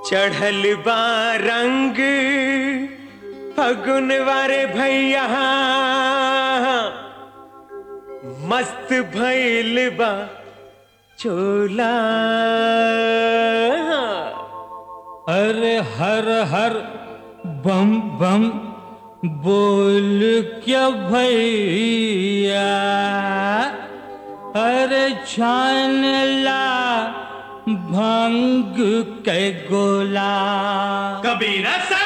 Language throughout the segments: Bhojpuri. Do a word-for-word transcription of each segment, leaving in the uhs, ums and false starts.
चढ़ल बा रंग फगुन वारे भैया, मस्त भइल बा चोला। अरे हर हर बम बम बोल क्या भैया, अरे छान ला भंग के गोला। कबीरा सा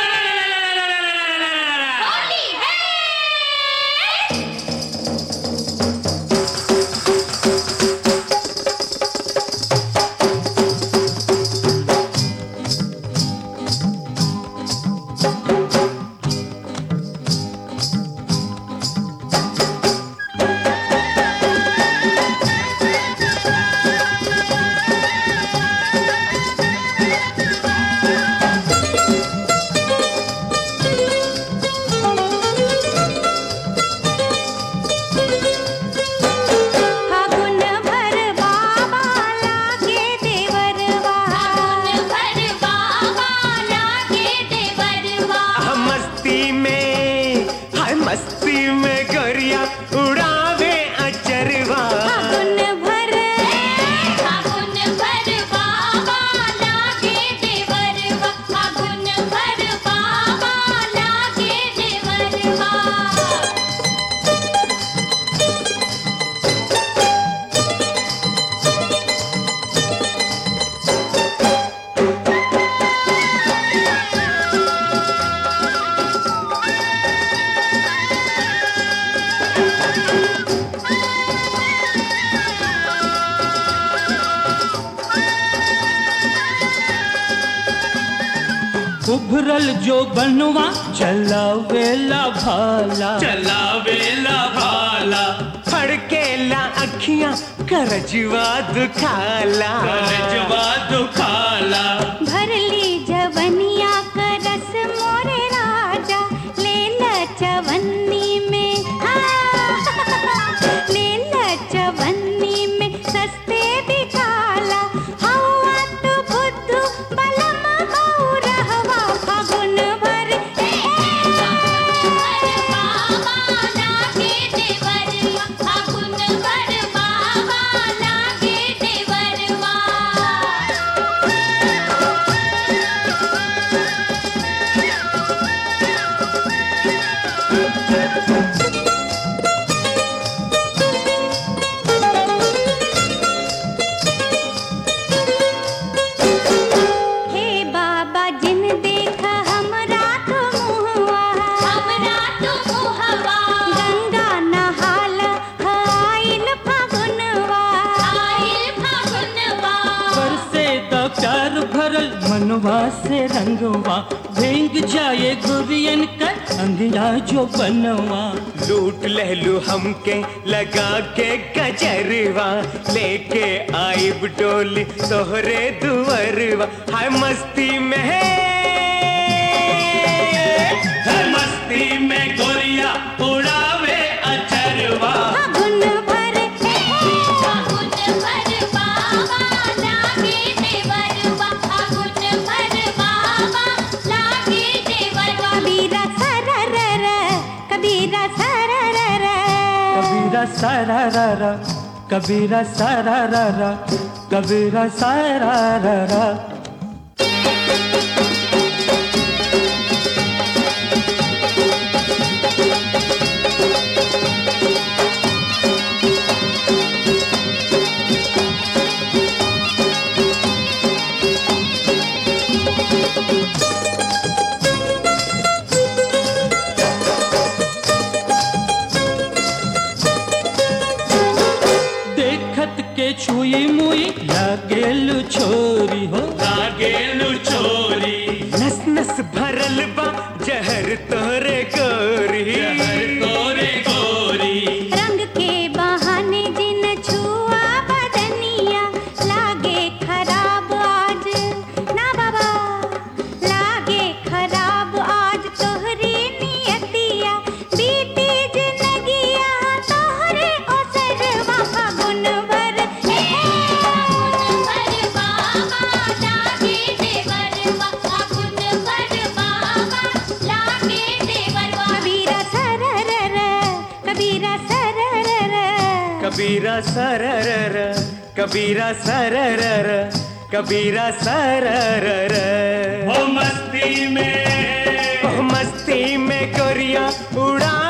मस्ती में गरिया उड़ावे अचरवा। फागुन भर फागुन भर बाबा लागे देवरवा, फागुन भर बाबा लागे देवरवा। उभरल जो बनवा चलावेला भाला, चलावेला भाला। फड़केला अखियां करजवा दुखाला, करजवा दुखाला। भरली जवनिया का रस मोरे राजा, ले ल चवन्नी में ले ल चवन्नी में सस्ते बिकाला। हवा तो बुद्धू बलम बहुरहवा, फागुन भर बाबा लागे देवरवा, फागुन भर बाबा लागे देवरवा। हे बाबा जिन देखा हमरा तो मुहवा, हमरा तो मुहवा। गंगा नहाल आइल फागुनवा, आइल फागुनवा। बरसे दा प्यार भरल मनवा से रंगवा, भेंग जाए गुरियन कर अंगिया जो बनवा। लूट लहलू हमके लगा के गजरवा, लेके आइब डोली तोहरे दुवरवा। हाय मस्ती में है, हाय मस्ती में गोरिया उड़ावे अचरवा। फागुन भर फागुन भर बाबा लागे देवरवा, फागुन भर बाबा लागे देवरवा। कबीरा सररर कबीरा सररर कबीरा सारा कबीरा सारा कबीरा सारा। देखत के छुई मुई लागेलु छोरी हो, लागेलु छोरी। नस नस भरल बा जहर तोरे गोरी, जहर तोरे गोरी। रंग के बहाने जिन छुआ बदनिया, लागे खराब आज ना बाबा, लागे खराब आज तोहरी नियतिया। बीती जिंदगिया तोहरे ओसरवा, फागुन भर फागुन भर बाबा कबीरा सररर कबीरा सररर कबीरा सररर। ओ मस्ती में ओ मस्ती में गोरिया उड़ा